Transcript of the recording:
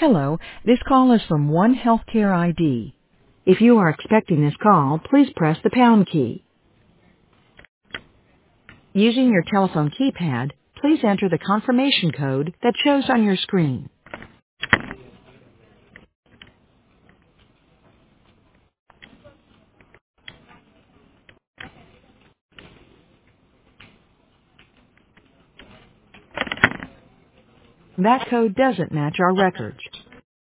Hello, this call is from One Healthcare ID. If you are expecting this call, please press the pound key. Using your telephone keypad, please enter the confirmation code that shows on your screen. That code doesn't match our records.